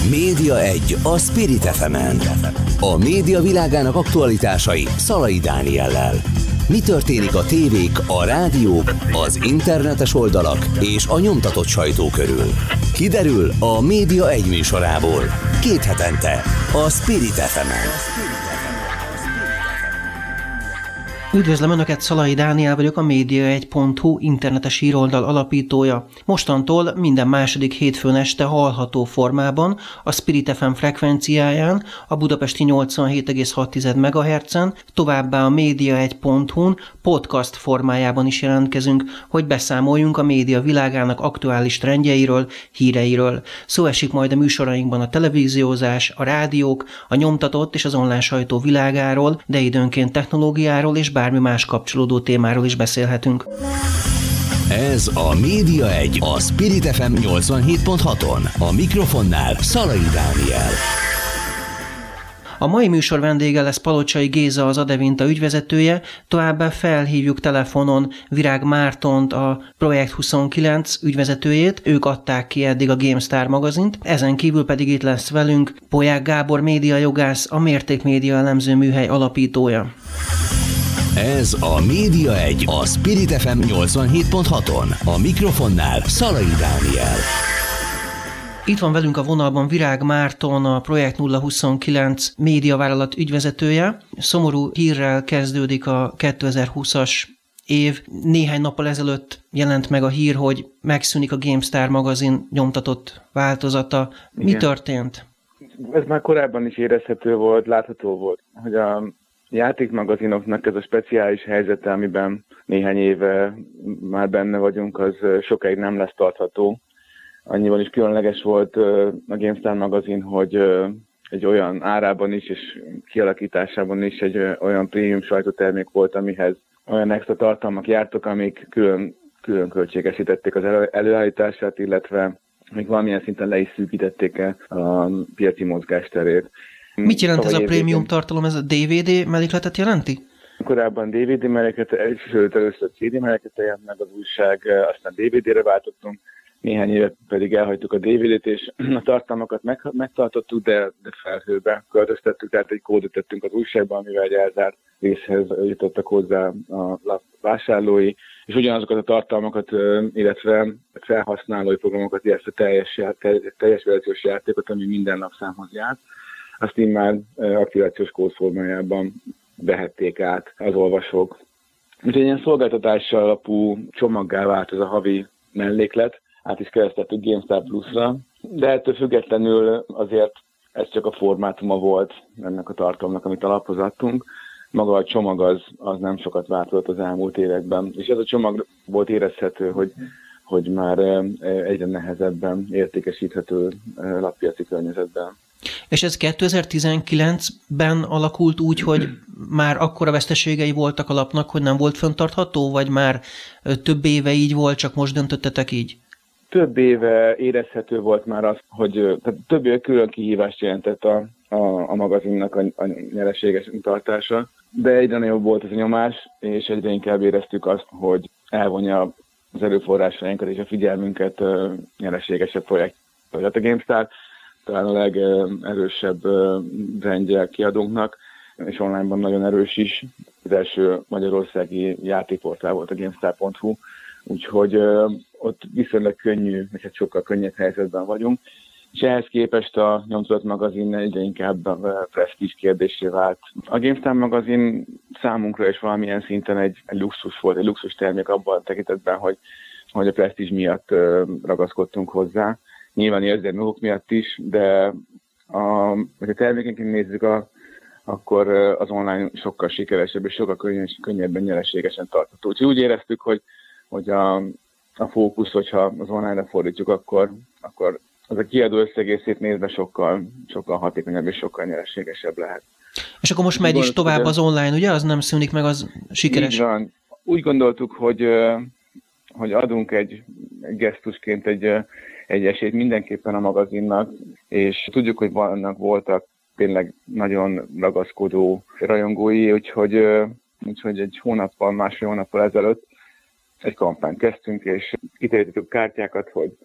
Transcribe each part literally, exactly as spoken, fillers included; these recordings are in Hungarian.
Média egy a Spirit ef emen. A média világának aktualitásai Szalai Dániellel. Mi történik a tévék, a rádiók, az internetes oldalak és a nyomtatott sajtó körül? Kiderül a Média egy műsorából. Két hetente a Spirit ef emen. Üdvözlöm Önöket, Szalai Dániel vagyok, a média egy pont hu internetes híroldal alapítója. Mostantól minden második hétfőn este hallható formában, a Spirit ef em frekvenciáján, a budapesti nyolcvanhét egész hat megahertzen, továbbá a média egy pont hu-n podcast formájában is jelentkezünk, hogy beszámoljunk a média világának aktuális trendjeiről, híreiről. Szó esik majd a műsorainkban a televíziózás, a rádiók, a nyomtatott és az online sajtó világáról, de időnként technológiáról és bármi más kapcsolódó témáról is beszélhetünk. Ez a Média egy a Spirit ef em nyolcvanhét pont haton. A mikrofonnál Szalai Dániel. A mai műsor vendége lesz Palocsai Géza, az Adevinta ügyvezetője, továbbá felhívjuk telefonon Virág Mártont, a Projekt huszonkilenc ügyvezetőjét, ők adták ki eddig a GameStar magazint, ezen kívül pedig itt lesz velünk Polyák Gábor médiajogász, a Mérték Média Elemző Műhely alapítója. Ez a Média egy a Spirit ef em nyolcvanhét pont haton. A mikrofonnál Szalai Dániel. Itt van velünk a vonalban Virág Márton, a Projekt nulla huszonkilenc médiavállalat ügyvezetője. Szomorú hírrel kezdődik a kétezer-húszas év. Néhány nappal ezelőtt jelent meg a hír, hogy megszűnik a GameStar magazin nyomtatott változata. Igen. Mi történt? Ez már korábban is érezhető volt, látható volt, hogy a játékmagazinoknak ez a speciális helyzete, amiben néhány éve már benne vagyunk, az sokáig nem lesz tartható. Annyiban is különleges volt a GameStar magazin, hogy egy olyan árában is és kialakításában is egy olyan prémium sajtótermék volt, amihez olyan extra tartalmak jártak, amik külön, külön költségesítették az előállítását, illetve még valamilyen szinten le is szűkítették a piaci mozgásterét. Mit jelent ez a prémium tartalom? Ez a dé vé dé mellékletet jelenti? Korábban dé vé dé melléklete, sőt először cé dé melléklete jelent meg az újság, aztán dé vé dére váltottunk, néhány évet pedig elhagytuk a dé vé dét, és a tartalmakat meg, megtartottuk, de, de felhőbe költöztettük, tehát egy kódot tettünk az újságban, amivel egy elzárt részhez jutottak hozzá a lap vásárlói, és ugyanazokat a tartalmakat, illetve felhasználói programokat, illetve teljes, teljes verziós játékot, ami minden nap számhoz járt, azt így már aktivációs kód formájában vehették át az olvasók. Úgyhogy ilyen szolgáltatással alapú csomaggá vált ez a havi melléklet, át is keresztettük GameStar Plus-ra, de ettől függetlenül azért ez csak a formátuma volt ennek a tartalomnak, amit alaphoz adtunk. Maga a csomag az, az nem sokat változott az elmúlt években, és ez a csomag volt érezhető, hogy, hogy már egyre nehezebben értékesíthető lappiaci környezetben. És ez kétezer-tizenkilencben alakult úgy, hogy már akkora veszteségei voltak a lapnak, hogy nem volt fenntartható, vagy már több éve így volt, csak most döntöttetek így? Több éve érezhető volt már az, hogy tehát több éve külön kihívást jelentett a, a, a magazinnak a, a nyereséges tartása, de egyre nagyobb volt ez a nyomás, és egyre inkább éreztük azt, hogy elvonja az erőforrásainkat és a figyelmünket nyereségesebb projekt. Tehát a GameStar talán a legerősebb rendje kiadónknak, és onlineban nagyon erős is. Az első magyarországi játékportál volt a GameStar pont hu, úgyhogy ott viszonylag könnyű, és hát sokkal könnyebb helyzetben vagyunk. És ehhez képest a nyomtatott magazin egyre inkább presztízs kérdésé vált. A GameStar magazin számunkra is valamilyen szinten egy, egy luxus volt, egy luxus termék abban a tekintetben, hogy, hogy a presztízs miatt ragaszkodtunk hozzá. Nyilván érzelmi okok miatt is, de a, hogyha termékenként nézzük, a, akkor az online sokkal sikeresebb és sokkal könny- könnyebben nyereségesen tartható. Úgyhogy úgy éreztük, hogy, hogy a, a fókusz, hogyha az online-ra fordítjuk, akkor, akkor az a kiadó összegészét nézve sokkal, sokkal hatékonyabb és sokkal nyereségesebb lehet. És akkor most megy is tovább az online, ugye? Az nem szűnik meg, az sikeres? Így van. Úgy gondoltuk, hogy, hogy adunk egy, egy gesztusként egy egy esélyt mindenképpen a magazinnak, és tudjuk, hogy vannak voltak tényleg nagyon ragaszkodó rajongói, úgyhogy, úgyhogy egy hónappal, másfél hónappal ezelőtt egy kampányt kezdtünk, és kiterítettük kártyákat, hogy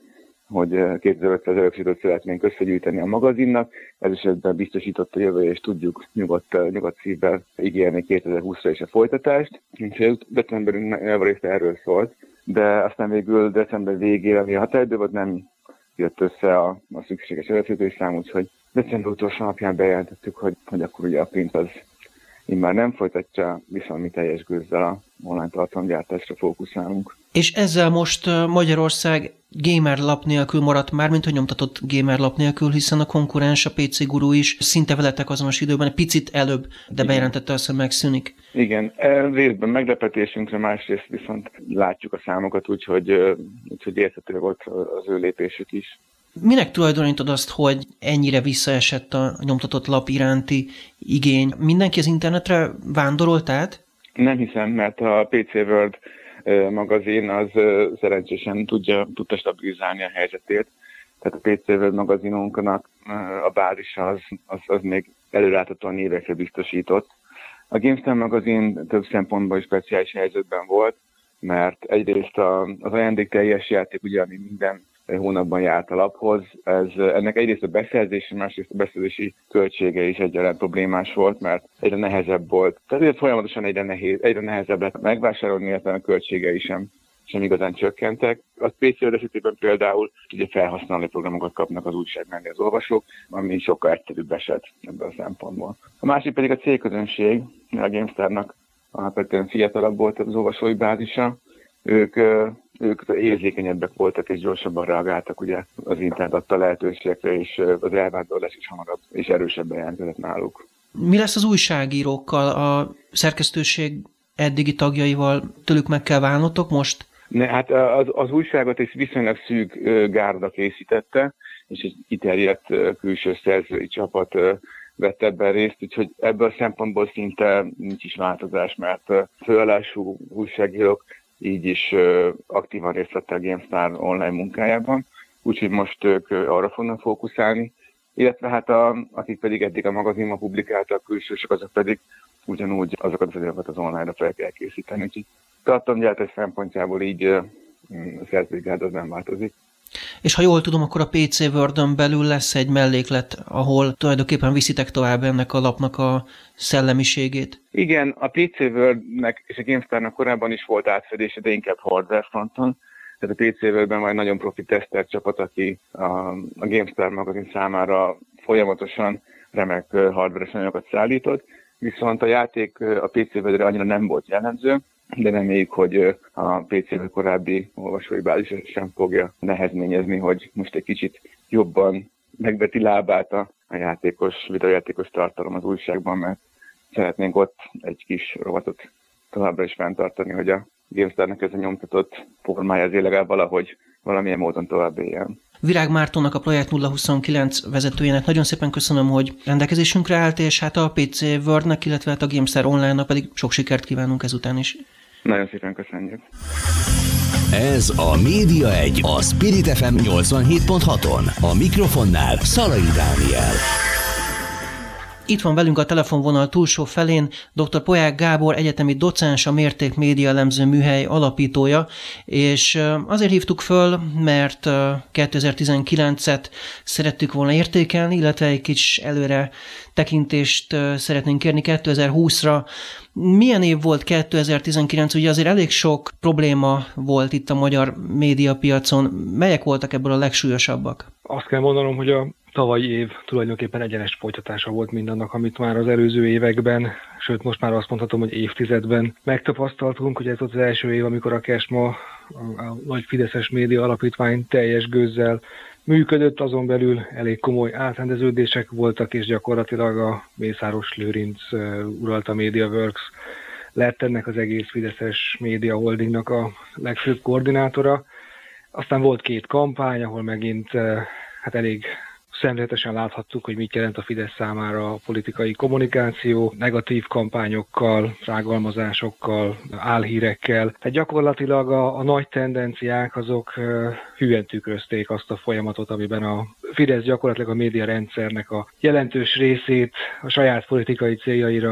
hogy kétezer-ötszáz örökséget szeretnénk összegyűjteni a magazinnak. Ez esetben biztosított a jövő, és tudjuk nyugodt, nyugodt szívvel ígérni kétezer-húszra is a folytatást. Úgyhogy decemberünk javarészt erről szólt, de aztán végül december végére, ami a határidő volt, nem jött össze a, a szükséges előfizetőszám, úgyhogy december utolsó napján bejelentettük, hogy, hogy akkor ugye a print az immár nem folytatja, viszont mi teljes gőzzel a online tartalomgyártásra fókuszálunk. És ezzel most Magyarország gamer lap nélkül maradt már, mint a nyomtatott gamer lap nélkül, hiszen a konkurens, a pé cé Guru is szinte veletek azonos időben, egy picit előbb, de bejelentette azt, hogy megszűnik. Igen, részben meglepetésünkre, másrészt viszont látjuk a számokat, úgyhogy, úgyhogy érthető volt az ő lépésük is. Minek tulajdonítod azt, hogy ennyire visszaesett a nyomtatott lap iránti igény? Mindenki az internetre vándorolt át? Nem hiszem, mert a pé cé World magazin az szerencsésen tudja, tudta stabilizálni a helyzetét. Tehát a pé cé World magazinunknak a bázisa az, az, az még előreláthatóan évekre biztosított. A GameStar magazin több szempontból is speciális helyzetben volt, mert egyrészt az ajándékteljes játék, ugye, ami minden hónapban járt a laphoz. Ez, ennek egyrészt a beszerzési, másrészt a beszerzési költsége is egyaránt problémás volt, mert egyre nehezebb volt. Tehát folyamatosan egyre, nehéz, egyre nehezebb lett megvásárolni, illetve a költségei sem, sem igazán csökkentek. A pé cé esetében például ugye felhasználó programokat kapnak az újság mellé az olvasók, ami sokkal egyszerűbb eset ebből a szempontból. A másik pedig a célközönség, a GameStarnak alapvetően fiatalabb volt az olvasói bázisa. Ők ők érzékenyebbek voltak és gyorsabban reagáltak ugye az internet adta lehetőségekre, és az elvándorlás is hamarabb és erősebben jelentkezett náluk. Mi lesz az újságírókkal, a szerkesztőség eddigi tagjaival, tőlük meg kell válnotok most? Ne, hát az, az újságot is viszonylag szűk gárda készítette, és egy kiterjedt külső szerzői csapat vett ebben részt, úgyhogy ebből a szempontból szinte nincs is változás, mert főállású újságírók így is aktívan részt vett a GameStar online munkájában, úgyhogy most ők arra fognak fókuszálni, illetve hát a, akik pedig eddig a magazinban publikáltak, külsősök, azok pedig ugyanúgy azokat az anyagokat az online-ra fel kell készíteni, úgyhogy tartalomgyártás szempontjából így a szerzőgárda az nem változik. És ha jól tudom, akkor a pé cé World-ön belül lesz egy melléklet, ahol tulajdonképpen viszitek tovább ennek a lapnak a szellemiségét. Igen, a pé cé World-nek és a GameStar-nak korábban is volt átfedése, de inkább hardware fronton. Tehát a pé cé World-ben van egy nagyon profi teszter csapat, aki a, a GameStar magazin számára folyamatosan remek hardware-es anyagokat szállított, viszont a játék a pé cé World-re annyira nem volt jellemző, de reméljük, hogy a pé cé World korábbi olvasói bázis sem fogja nehezményezni, hogy most egy kicsit jobban megveti lábát a, a játékos, videójátékos tartalom az újságban, mert szeretnénk ott egy kis rovatot továbbra is fenntartani, hogy a GameStar-nek ez a nyomtatott formája azért legalább valahogy valamilyen módon tovább éljen. Virág Mártonnak, a Projekt nulla huszonkilenc vezetőjének nagyon szépen köszönöm, hogy rendelkezésünkre állt, és hát a pé cé World-nek, illetve hát a GameStar Online-nak pedig sok sikert kívánunk ezután is. Nagyon szépen köszönjük. Ez a Média egy, a Spirit ef em nyolcvanhét pont haton. A mikrofonnál Szalai Dániel. Itt van velünk a telefonvonal túlsó felén dr. Poják Gábor, egyetemi docens, a Mérték Média Elemző Műhely alapítója, és azért hívtuk föl, mert kétezer-tizenkilencet szerettük volna értékelni, illetve egy kis előre tekintést szeretnénk kérni kétezer-húszra. Milyen év volt kétezer-tizenkilenc? Ugye azért elég sok probléma volt itt a magyar médiapiacon. Melyek voltak ebből a legsúlyosabbak? Azt kell mondanom, hogy a tavalyi év tulajdonképpen egyenes folytatása volt mindannak, amit már az előző években, sőt most már azt mondhatom, hogy évtizedben megtapasztaltunk. Ugye ez volt az első év, amikor a Kesma, a, a nagy fideszes média alapítvány teljes gőzzel működött, azon belül elég komoly átrendeződések voltak, és gyakorlatilag a Mészáros Lőrinc uh, uralta MediaWorks lett ennek az egész fideszes média holdingnak a legfőbb koordinátora. Aztán volt két kampány, ahol megint uh, hát elég szemléletesen láthattuk, hogy mit jelent a Fidesz számára a politikai kommunikáció, negatív kampányokkal, rágalmazásokkal, álhírekkel. Tehát gyakorlatilag a, a nagy tendenciák azok uh, hűen tükrözték azt a folyamatot, amiben a Fidesz gyakorlatilag a média rendszernek a jelentős részét a saját politikai céljaira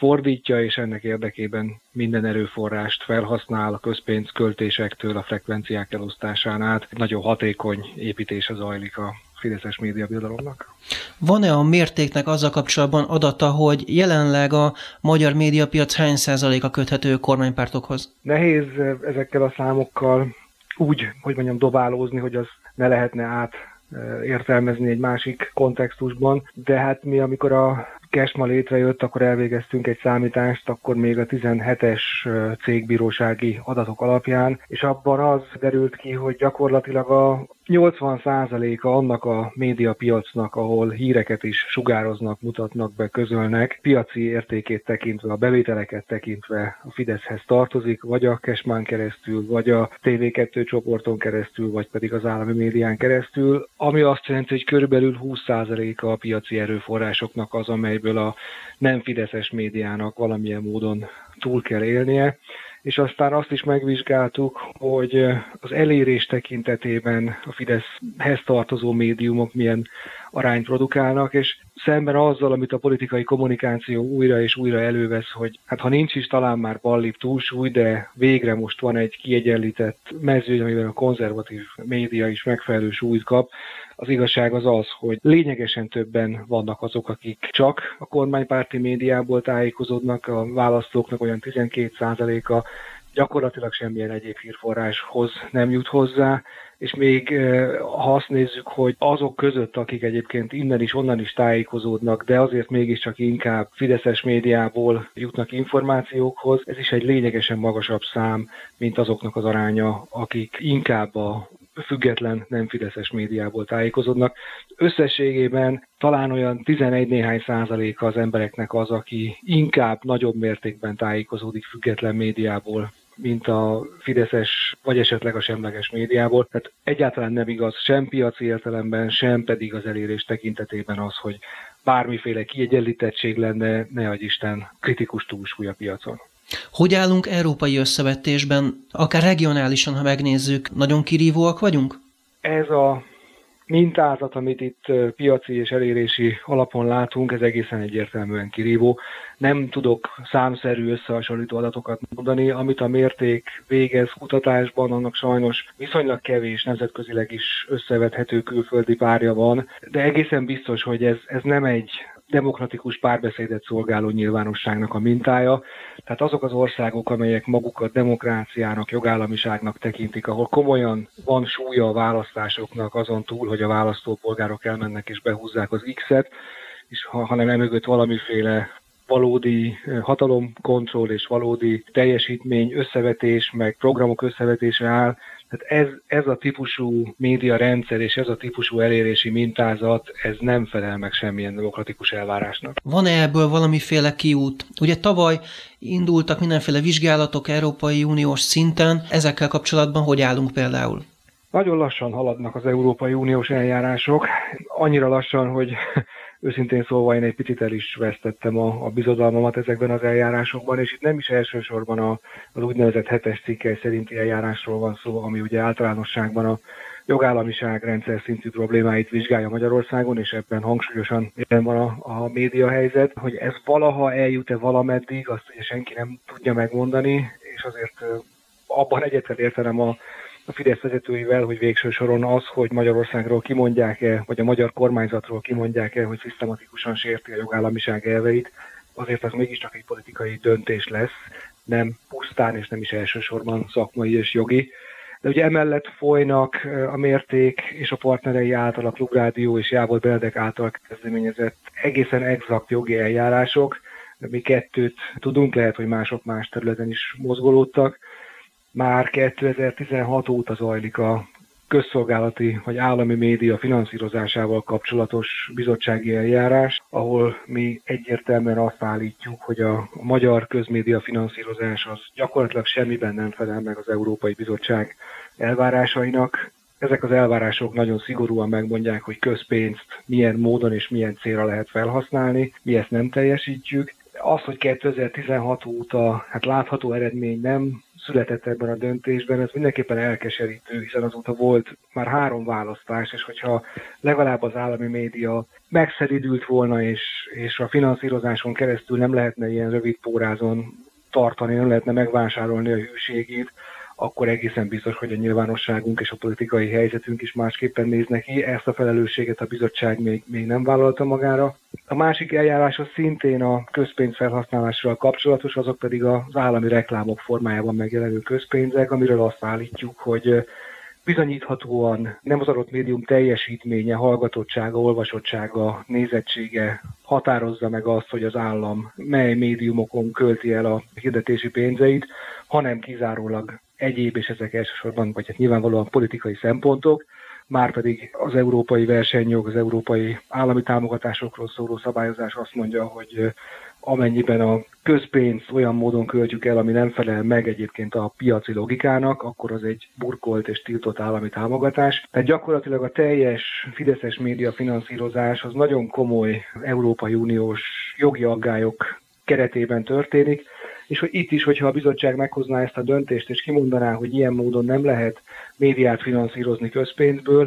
fordítja, és ennek érdekében minden erőforrást felhasznál, a közpénzköltésektől a frekvenciák elosztásán át. Nagyon hatékony építése zajlik a fideszes médiabirodalomnak. Van-e a mértéknek azzal kapcsolatban adata, hogy jelenleg a magyar médiapiac hány százaléka köthető kormánypártokhoz? Nehéz ezekkel a számokkal úgy, hogy mondjam, dobálózni, hogy az ne lehetne át értelmezni egy másik kontextusban, de hát mi, amikor a Kesma létrejött, akkor elvégeztünk egy számítást, akkor még a tizenhetes cégbírósági adatok alapján, és abban az derült ki, hogy gyakorlatilag a nyolcvan százaléka annak a médiapiacnak, ahol híreket is sugároznak, mutatnak be, közölnek, piaci értékét tekintve, a bevételeket tekintve a Fideszhez tartozik, vagy a Kesmán keresztül, vagy a té vé kettő csoporton keresztül, vagy pedig az állami médián keresztül, ami azt jelenti, hogy körülbelül húsz százaléka a piaci erőforrásoknak az, amelyből a nem fideszes médiának valamilyen módon túl kell élnie. És aztán azt is megvizsgáltuk, hogy az elérés tekintetében a Fideszhez tartozó médiumok milyen arányt produkálnak, és szemben azzal, amit a politikai kommunikáció újra és újra elővesz, hogy hát ha nincs is talán már ballibb túlsúly, de végre most van egy kiegyenlített mezőny, amiben a konzervatív média is megfelelő súlyt kap. Az igazság az az, hogy lényegesen többen vannak azok, akik csak a kormánypárti médiából tájékozódnak, a választóknak olyan tizenkét százaléka gyakorlatilag semmilyen egyéb hírforráshoz nem jut hozzá, és még ha azt nézzük, hogy azok között, akik egyébként innen is, onnan is tájékozódnak, de azért mégiscsak inkább fideszes médiából jutnak információkhoz, ez is egy lényegesen magasabb szám, mint azoknak az aránya, akik inkább a független, nem fideszes médiából tájékozódnak. Összességében talán olyan tizenegy néhány százaléka az embereknek az, aki inkább nagyobb mértékben tájékozódik független médiából, mint a fideszes, vagy esetleg a semleges médiából. Tehát egyáltalán nem igaz sem piaci értelemben, sem pedig az elérés tekintetében az, hogy bármiféle kiegyenlítettség lenne, ne adj Isten, kritikus túlsúly a piacon. Hogy állunk európai összevetésben, akár regionálisan, ha megnézzük, nagyon kirívóak vagyunk? Ez a mintázat, amit itt piaci és elérési alapon látunk, ez egészen egyértelműen kirívó. Nem tudok számszerű összehasonlító adatokat mondani, amit a mérték végez kutatásban, annak sajnos viszonylag kevés nemzetközileg is összevethető külföldi párja van, de egészen biztos, hogy ez, ez nem egy demokratikus párbeszédet szolgáló nyilvánosságnak a mintája. Tehát azok az országok, amelyek magukat demokráciának, jogállamiságnak tekintik, ahol komolyan van súlya a választásoknak azon túl, hogy a választópolgárok elmennek és behúzzák az X-et, és ha, hanem emögött valamiféle valódi hatalomkontroll és valódi teljesítmény összevetés, meg programok összevetése áll. Tehát ez, ez a típusú médiarendszer és ez a típusú elérési mintázat, ez nem felel meg semmilyen demokratikus elvárásnak. Van-e ebből valamiféle kiút? Ugye tavaly indultak mindenféle vizsgálatok Európai Uniós szinten, ezekkel kapcsolatban hogy állunk például? Nagyon lassan haladnak az Európai Uniós eljárások, annyira lassan, hogy őszintén szólva én egy picit el is vesztettem a, a bizodalmamat ezekben az eljárásokban, és itt nem is elsősorban a, az úgynevezett hetes cikkely szerinti eljárásról van szó, ami ugye általánosságban a jogállamiság rendszer szintű problémáit vizsgálja Magyarországon, és ebben hangsúlyosan jelen van a, a média helyzet, hogy ez valaha eljut-e valameddig, azt ugye senki nem tudja megmondani, és azért abban egyetlen értenem a a Fidesz vezetőivel, hogy végső soron az, hogy Magyarországról kimondják-e, vagy a magyar kormányzatról kimondják-e, hogy szisztematikusan sérti a jogállamiság elveit, azért az mégiscsak egy politikai döntés lesz, nem pusztán és nem is elsősorban szakmai és jogi. De ugye emellett folynak a Mérték és a partnerei által, a Klubrádió és Jábor Benedek által kezdeményezett egészen exakt jogi eljárások. Mi kettőt tudunk, lehet, hogy mások más területen is mozgolódtak. Már kétezer-tizenhat óta zajlik a közszolgálati vagy állami média finanszírozásával kapcsolatos bizottsági eljárás, ahol mi egyértelműen azt állítjuk, hogy a magyar közmédia finanszírozás az gyakorlatilag semmiben nem felel meg az Európai Bizottság elvárásainak. Ezek az elvárások nagyon szigorúan megmondják, hogy közpénzt milyen módon és milyen célra lehet felhasználni, mi ezt nem teljesítjük. Az, hogy kétezer-tizenhat óta hát látható eredmény nem született ebben a döntésben, ez mindenképpen elkeserítő, hiszen azóta volt már három választás, és hogyha legalább az állami média megszeridült volna, és, és a finanszírozáson keresztül nem lehetne ilyen rövid pórázon tartani, nem lehetne megvásárolni a hűségét, akkor egészen biztos, hogy a nyilvánosságunk és a politikai helyzetünk is másképpen néz neki. Ezt a felelősséget a bizottság még, még nem vállalta magára. A másik eljárás az szintén a közpénz felhasználással kapcsolatos, azok pedig az állami reklámok formájában megjelenő közpénzek, amiről azt állítjuk, hogy bizonyíthatóan nem az adott médium teljesítménye, hallgatottsága, olvasottsága, nézettsége határozza meg azt, hogy az állam mely médiumokon költi el a hirdetési pénzeit, hanem kizárólag egyéb, és ezek elsősorban, vagy hát nyilvánvalóan politikai szempontok, márpedig az európai versenyjog, az európai állami támogatásokról szóló szabályozás azt mondja, hogy amennyiben a közpénzt olyan módon költjük el, ami nem felel meg egyébként a piaci logikának, akkor az egy burkolt és tiltott állami támogatás. Tehát gyakorlatilag a teljes fideszes média finanszírozás az nagyon komoly Európai Uniós jogi aggályok keretében történik, és hogy itt is, hogyha a bizottság meghozná ezt a döntést, és kimondaná, hogy ilyen módon nem lehet médiát finanszírozni közpénzből,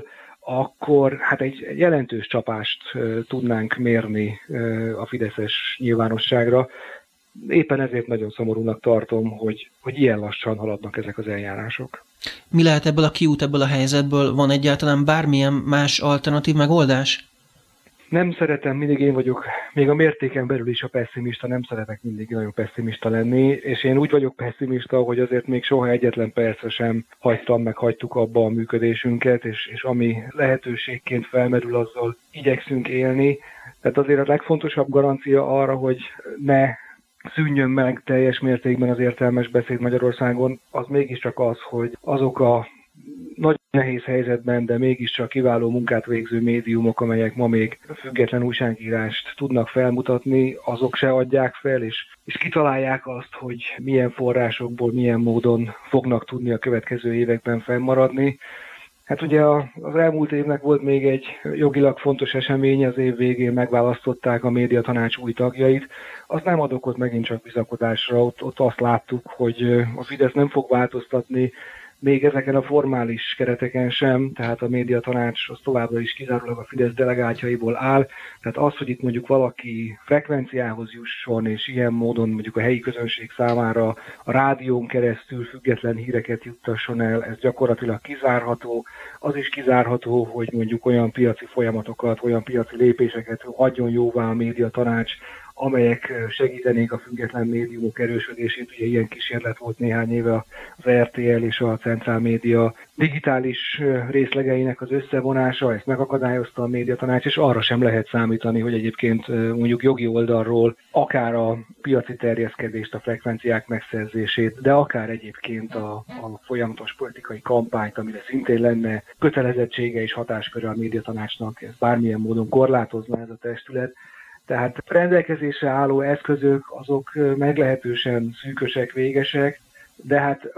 akkor hát egy jelentős csapást uh, tudnánk mérni uh, a fideszes nyilvánosságra. Éppen ezért nagyon szomorúnak tartom, hogy, hogy ilyen lassan haladnak ezek az eljárások. Mi lehet ebből a kiút, ebből a helyzetből? Van egyáltalán bármilyen más alternatív megoldás? Nem szeretem, mindig én vagyok, még a mértéken belül is a pessimista, nem szeretek mindig nagyon pessimista lenni, és én úgy vagyok pessimista, hogy azért még soha egyetlen percre sem hagytam, meg hagytuk abba a működésünket, és, és ami lehetőségként felmerül, azzal igyekszünk élni. Tehát azért a legfontosabb garancia arra, hogy ne szűnjön meg teljes mértékben az értelmes beszéd Magyarországon, az mégiscsak az, hogy azok a nagyon nehéz helyzetben, de mégiscsak kiváló munkát végző médiumok, amelyek ma még független újságírást tudnak felmutatni, azok se adják fel, és, és kitalálják azt, hogy milyen forrásokból, milyen módon fognak tudni a következő években fennmaradni. Hát ugye az elmúlt évnek volt még egy jogilag fontos esemény, az év végén megválasztották a médiatanács új tagjait. Az nem ad okot megint csak bizakodásra, ott, ott azt láttuk, hogy a Fidesz nem fog változtatni, még ezeken a formális kereteken sem, tehát a médiatanács az továbbra is kizárólag a Fidesz delegáltjaiból áll, tehát az, hogy itt mondjuk valaki frekvenciához jusson, és ilyen módon mondjuk a helyi közönség számára a rádión keresztül független híreket juttasson el, ez gyakorlatilag kizárható. Az is kizárható, hogy mondjuk olyan piaci folyamatokat, olyan piaci lépéseket adjon jóvá a médiatanács, amelyek segítenék a független médiumok erősödését. Ugye ilyen kísérlet volt néhány éve az er té el és a Centrál Média digitális részlegeinek az összevonása, ezt megakadályozta a médiatanács, és arra sem lehet számítani, hogy egyébként mondjuk jogi oldalról akár a piaci terjeszkedést, a frekvenciák megszerzését, de akár egyébként a, a folyamatos politikai kampányt, amire szintén lenne kötelezettsége és hatásköre a médiatanácsnak, ez bármilyen módon korlátozna ez a testület. Tehát rendelkezésre álló eszközök azok meglehetősen szűkösek, végesek, de hát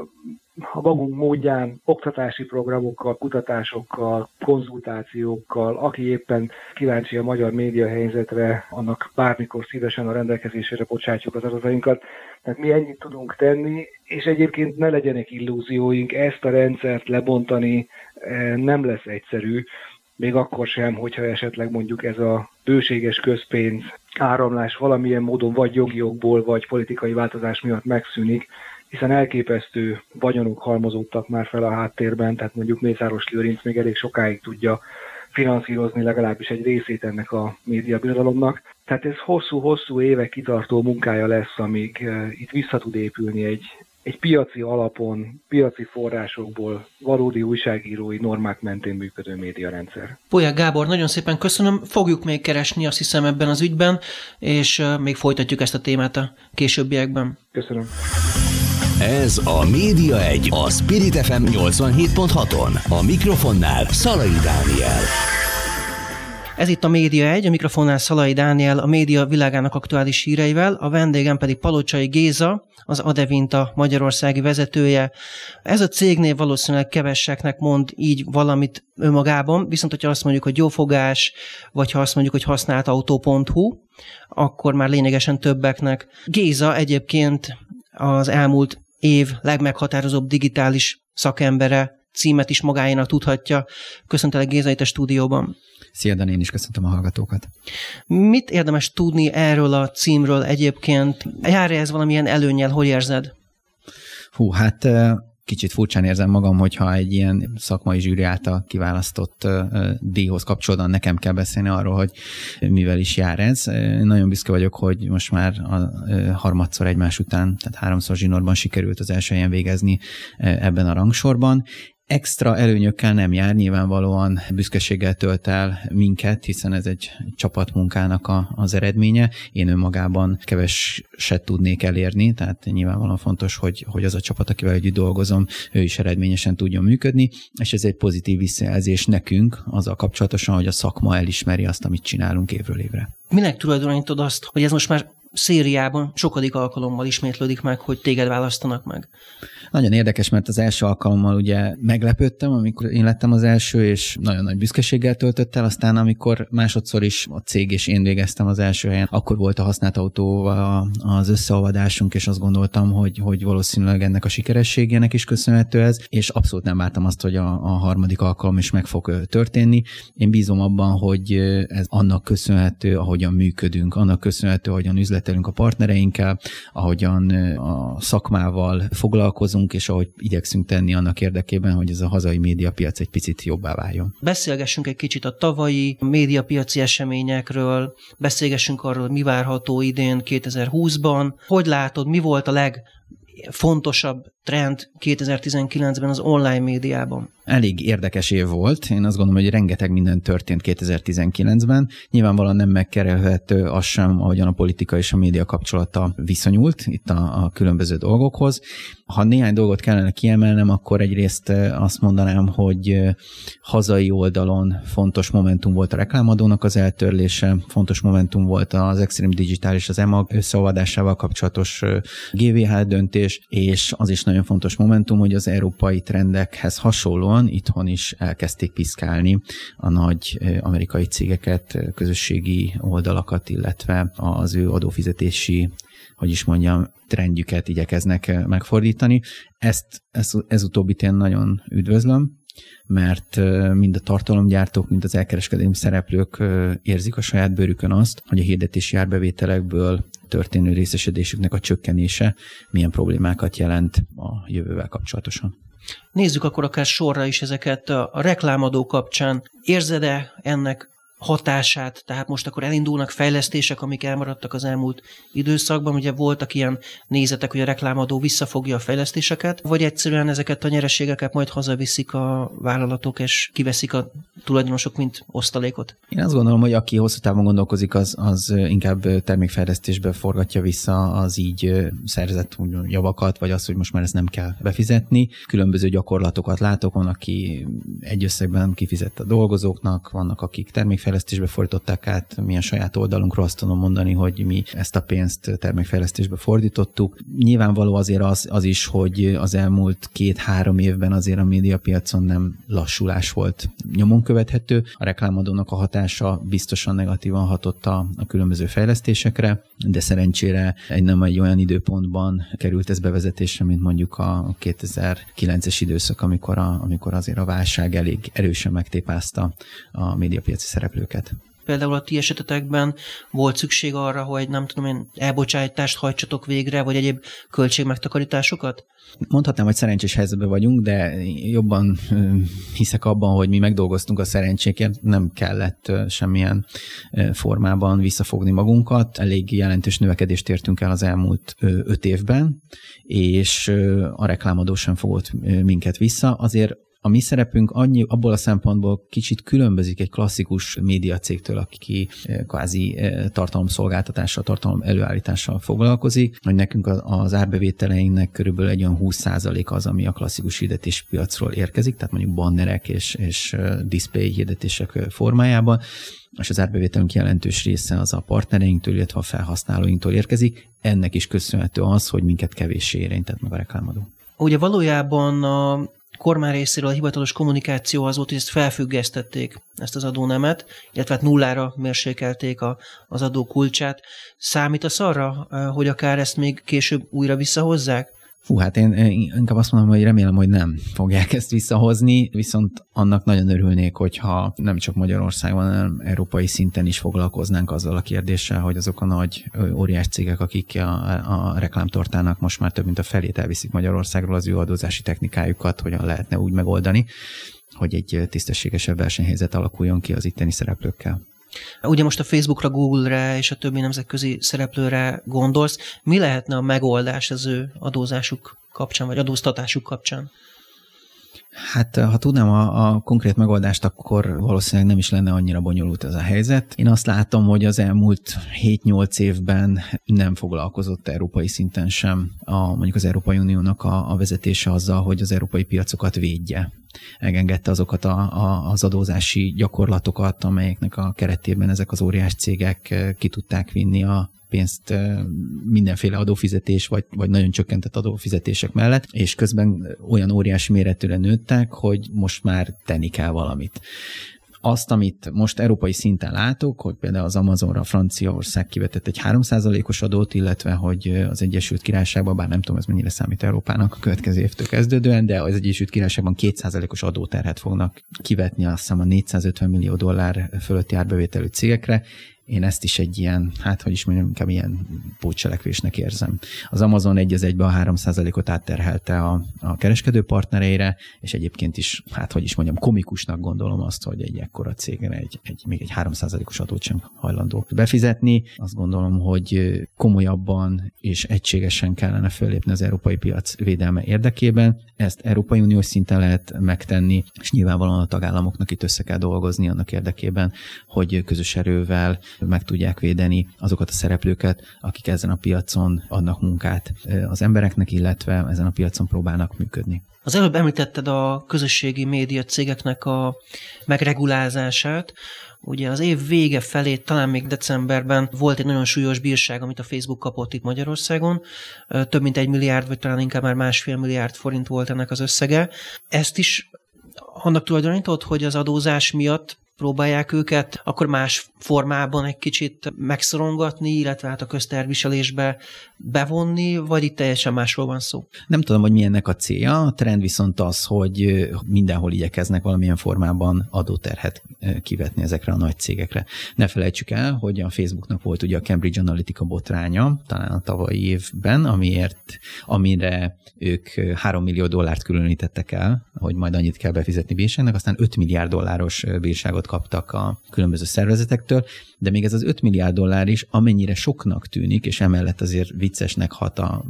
a magunk módján oktatási programokkal, kutatásokkal, konzultációkkal, aki éppen kíváncsi a magyar média helyzetre, annak bármikor szívesen a rendelkezésére bocsátjuk az adatainkat. Tehát mi ennyit tudunk tenni, és egyébként ne legyenek illúzióink, ezt a rendszert lebontani nem lesz egyszerű, még akkor sem, hogyha esetleg mondjuk ez a bőséges közpénz áramlás valamilyen módon vagy jogi okból, vagy politikai változás miatt megszűnik, hiszen elképesztő vagyonok halmozódtak már fel a háttérben, tehát mondjuk Mészáros Lőrinc még elég sokáig tudja finanszírozni legalábbis egy részét ennek a médiabirodalomnak. Tehát ez hosszú-hosszú évek kitartó munkája lesz, amíg itt vissza tud épülni egy, egy piaci alapon, piaci forrásokból valódi újságírói normák mentén működő médiarendszer. Polyák Gábor, nagyon szépen köszönöm, fogjuk még keresni, azt hiszem, ebben az ügyben, és még folytatjuk ezt a témát a későbbiekben. Köszönöm. Ez a Média egy, a Spirit ef em nyolcvanhét pont haton. A mikrofonnál Szalai Dániel. Ez itt a Média egy, a mikrofonnál Szalai Dániel, a média világának aktuális híreivel, a vendégem pedig Palocsai Géza, az Adevinta magyarországi vezetője. Ez a cégnév valószínűleg keveseknek mond így valamit önmagában, viszont hogyha azt mondjuk, hogy jófogás, vagy ha azt mondjuk, hogy használtautó pont hu, akkor már lényegesen többeknek. Géza egyébként az elmúlt év legmeghatározóbb digitális szakembere címet is magáénak tudhatja. Köszöntelek, Géza, itt a stúdióban. Szia, Dan, én is köszöntöm a hallgatókat. Mit érdemes tudni erről a címről egyébként? Jár-e ez valamilyen előnnyel, hogy érzed? Hú, hát kicsit furcsán érzem magam, hogyha egy ilyen szakmai zsűri által kiválasztott díjhoz kapcsolódóan nekem kell beszélni arról, hogy mivel is jár ez. Nagyon büszke vagyok, hogy most már a harmadszor egymás után, tehát háromszor zsinórban sikerült az első helyen végezni ebben a rangsorban. Extra előnyökkel nem jár, nyilvánvalóan büszkeséggel tölt el minket, hiszen ez egy csapatmunkának a, az eredménye. Én önmagában keveset tudnék elérni, tehát nyilvánvalóan fontos, hogy, hogy az a csapat, akivel együtt dolgozom, ő is eredményesen tudjon működni, és ez egy pozitív visszajelzés nekünk azzal kapcsolatosan, hogy a szakma elismeri azt, amit csinálunk évről évre. Minek tulajdonítod azt, hogy ez most már szériában sokadik alkalommal ismétlődik meg, hogy téged választanak meg? Nagyon érdekes, mert az első alkalommal ugye meglepődtem, amikor én lettem az első, és nagyon nagy büszkeséggel töltött el, aztán amikor másodszor is a cég és én végeztem az első helyen, akkor volt a használt autóval az összeolvadásunk, és azt gondoltam, hogy, hogy valószínűleg ennek a sikerességének is köszönhető ez, és abszolút nem vártam azt, hogy a, a harmadik alkalom is meg fog történni. Én bízom abban, hogy ez annak köszönhető, ahogyan működünk, annak köszönhető, ahogyan üzletelünk a partnereinkkel, ahogyan a szakmával foglalkozunk, és ahogy igyekszünk tenni annak érdekében, hogy ez a hazai médiapiac egy picit jobbá váljon. Beszélgessünk egy kicsit a tavalyi médiapiaci eseményekről, beszélgessünk arról, mi várható idén kétezer-húszban. Hogy látod, mi volt a legfontosabb trend kétezer-tizenkilencben az online médiában? Elég érdekes év volt. Én azt gondolom, hogy rengeteg minden történt kétezer-tizenkilencben. Nyilvánvalóan nem megkerülhető az sem, ahogyan a politika és a média kapcsolata viszonyult itt a, a különböző dolgokhoz. Ha néhány dolgot kellene kiemelnem, akkor egyrészt azt mondanám, hogy hazai oldalon fontos momentum volt a reklámadónak az eltörlése, fontos momentum volt az Extreme Digital és az e mag összeolvadásával kapcsolatos gé vé há döntés, és az is nagyon fontos momentum, hogy az európai trendekhez hasonlóan itthon is elkezdték piszkálni a nagy amerikai cégeket, közösségi oldalakat, illetve az ő adófizetési, hogy is mondjam, trendjüket igyekeznek megfordítani. Ezt, ezt ez utóbbit én nagyon üdvözlöm, mert mind a tartalomgyártók, mind az elkereskedelmi szereplők érzik a saját bőrükön azt, hogy a hirdetési árbevételekből történő részesedésüknek a csökkenése milyen problémákat jelent a jövővel kapcsolatosan. Nézzük akkor akár sorra is ezeket a reklámadó kapcsán. Érzed-e ennek hatását, tehát most akkor elindulnak fejlesztések, amik elmaradtak az elmúlt időszakban, ugye voltak ilyen nézetek, hogy a reklámadó visszafogja a fejlesztéseket, vagy egyszerűen ezeket a nyereségeket majd hazaviszik a vállalatok, és kiveszik a tulajdonosok, mint osztalékot? Én azt gondolom, hogy aki hosszú távon gondolkozik, az, az inkább termékfejlesztésbe forgatja vissza az így szerzett javakat, vagy azt, hogy most már ezt nem kell befizetni. Különböző gyakorlatokat látok, van, aki egy összegben kifizet a dolgozóknak, vannak, akik termékfejlesztésbe fejlesztésbe fordították át, mi a saját oldalunkról azt tudom mondani, hogy mi ezt a pénzt termékfejlesztésbe fordítottuk. Nyilvánvaló azért az, az is, hogy az elmúlt két-három évben azért a médiapiacon nem lassulás volt nyomon követhető. A reklámadónak a hatása biztosan negatívan hatott a, a különböző fejlesztésekre, de szerencsére egy nem egy olyan időpontban került ez bevezetésre, mint mondjuk a kétezer-kilences időszak, amikor, a, amikor azért a válság elég erősen megtépázta a médiapiaci szereplőket. Például a ti esetetekben volt szükség arra, hogy nem tudom én, elbocsájtást hajtsatok végre, vagy egyéb költségmegtakarításokat? Mondhatnám, hogy szerencsés helyzetben vagyunk, de jobban hiszek abban, hogy mi megdolgoztunk a szerencsékért, nem kellett semmilyen formában visszafogni magunkat. Elég jelentős növekedést értünk el az elmúlt öt évben, és a reklámadó sem fogott minket vissza. Azért a mi szerepünk annyi, abból a szempontból kicsit különbözik egy klasszikus médiacégtől, aki kvázi tartalomszolgáltatással, tartalom előállítással foglalkozik, hogy nekünk az árbevételeinknek körülbelül egy olyan húsz százalék az, ami a klasszikus hirdetési piacról érkezik, tehát mondjuk bannerek és, és display hirdetések formájában, és az árbevételünk jelentős része az a partnereinktől, illetve a felhasználóinktól érkezik. Ennek is köszönhető az, hogy minket kevéssé érintett meg a reklámadó. Ugye valójában a kormány részéről a hivatalos kommunikáció az volt, hogy ezt felfüggesztették, ezt az adónemet, illetve hát nullára mérsékelték a, az adó kulcsát. Számítasz arra, hogy akár ezt még később újra visszahozzák? Hú, hát én, én inkább azt mondom, hogy remélem, hogy nem fogják ezt visszahozni, viszont annak nagyon örülnék, hogyha nem csak Magyarországon, hanem európai szinten is foglalkoznánk azzal a kérdéssel, hogy azok a nagy óriás cégek, akik a, a reklámtortának most már több mint a felét elviszik Magyarországról, az ő adózási technikájukat hogyan lehetne úgy megoldani, hogy egy tisztességesebb versenyhelyzet alakuljon ki az itteni szereplőkkel. Ugye most a Facebookra, Google-re és a többi nemzetközi szereplőre gondolsz. Mi lehetne a megoldás az ő adózásuk kapcsán, vagy adóztatásuk kapcsán? Hát, ha tudnám a, a konkrét megoldást, akkor valószínűleg nem is lenne annyira bonyolult ez a helyzet. Én azt látom, hogy az elmúlt hét-nyolc évben nem foglalkozott európai szinten sem a, mondjuk az Európai Uniónak a, a vezetése azzal, hogy az európai piacokat védje. Megengedte azokat a, a, az adózási gyakorlatokat, amelyeknek a keretében ezek az óriás cégek ki tudták vinni a pénzt mindenféle adófizetés, vagy, vagy nagyon csökkentett adófizetések mellett, és közben olyan óriási méretűre nőttek, hogy most már tenni kell valamit. Azt, amit most európai szinten látok, hogy például az Amazonra Franciaország kivetett egy három százalékos adót, illetve hogy az Egyesült Királyságban, bár nem tudom, ez mennyire számít Európának a következő évtől kezdődően, de az Egyesült Királyságban két százalékos adóterhet fognak kivetni, azt hiszem a négyszázötven millió dollár fölötti árbevételű cégekre. Én ezt is egy ilyen, hát hogy is mondjam, inkább ilyen pótcselekvésnek érzem. Az Amazon egy az egybe a három százalékot átterhelte a, a kereskedő partnereire, és egyébként is, hát hogy is mondjam, komikusnak gondolom azt, hogy egy ekkora cégre egy, egy, még egy három százalékos adót sem hajlandó befizetni. Azt gondolom, hogy komolyabban és egységesen kellene fölépni az európai piac védelme érdekében. Ezt Európai Uniós szinten lehet megtenni, és nyilvánvalóan a tagállamoknak itt össze kell dolgozni annak érdekében, hogy közös erővel meg tudják védeni azokat a szereplőket, akik ezen a piacon adnak munkát az embereknek, illetve ezen a piacon próbálnak működni. Az előbb említetted a közösségi média cégeknek a megregulázását. Ugye az év vége felé, talán még decemberben volt egy nagyon súlyos bírság, amit a Facebook kapott itt Magyarországon. Több mint egy milliárd, vagy talán inkább már másfél milliárd forint volt ennek az összege. Ezt is annak tulajdonított, hogy az adózás miatt próbálják őket akkor más formában egy kicsit megszorongatni, illetve hát a közterviselésbe bevonni, vagy itt teljesen másról van szó? Nem tudom, hogy mi ennek a célja. A trend viszont az, hogy mindenhol igyekeznek valamilyen formában adóterhet kivetni ezekre a nagy cégekre. Ne felejtsük el, hogy a Facebooknak volt ugye a Cambridge Analytica botránya, talán a tavalyi évben, amiért, amire ők három millió dollárt különítettek el, hogy majd annyit kell befizetni bírságnak, aztán öt milliárd dolláros bírságot kaptak a különböző szervezetektől, de még ez az öt milliárd dollár is, amennyire soknak tűnik, és emellett azért viccesnek hat a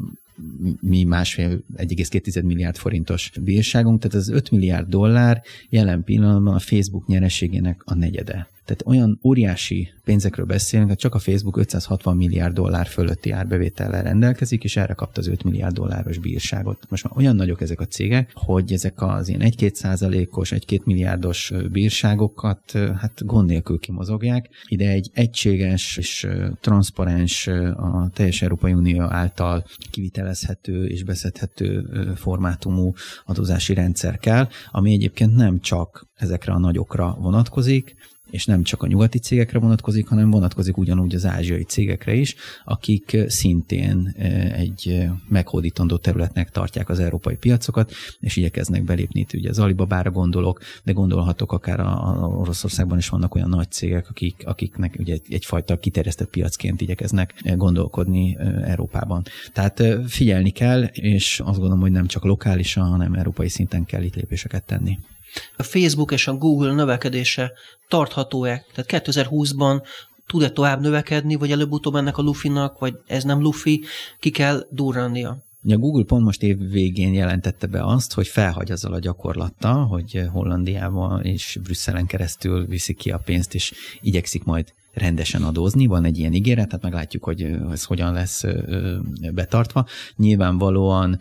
mi másfél egy egész két milliárd forintos bírságunk, tehát az öt milliárd dollár jelen pillanatban a Facebook nyereségének a negyede. Tehát olyan óriási pénzekről beszélünk, hogy csak a Facebook ötszázhatvan milliárd dollár fölötti árbevétellel rendelkezik, és erre kapta az öt milliárd dolláros bírságot. Most már olyan nagyok ezek a cégek, hogy ezek az ilyen egy-két százalékos, egy-két milliárdos bírságokat hát gond nélkül kimozogják. Ide egy egységes és transzparens, a teljes Európai Unió által kivitelezhető és beszedhető formátumú adózási rendszer kell, ami egyébként nem csak ezekre a nagyokra vonatkozik, és nem csak a nyugati cégekre vonatkozik, hanem vonatkozik ugyanúgy az ázsiai cégekre is, akik szintén egy meghódítandó területnek tartják az európai piacokat, és igyekeznek belépni. Itt ugye az Alibabára gondolok, de gondolhatok akár a, a Oroszországban is vannak olyan nagy cégek, akik, akiknek ugye egyfajta kiterjesztett piacként igyekeznek gondolkodni Európában. Tehát figyelni kell, és azt gondolom, hogy nem csak lokálisan, hanem európai szinten kell itt lépéseket tenni. A Facebook és a Google növekedése tartható-e? Tehát kétezer-húszban tud-e tovább növekedni, vagy előbb-utóbb ennek a lufinak, vagy ez nem lufi, ki kell durrannia? A Google pont most év végén jelentette be azt, hogy felhagy azzal a gyakorlattal, hogy Hollandiában és Brüsszelen keresztül viszik ki a pénzt, és igyekszik majd rendesen adózni, van egy ilyen ígéret, tehát meglátjuk, hogy ez hogyan lesz betartva. Nyilvánvalóan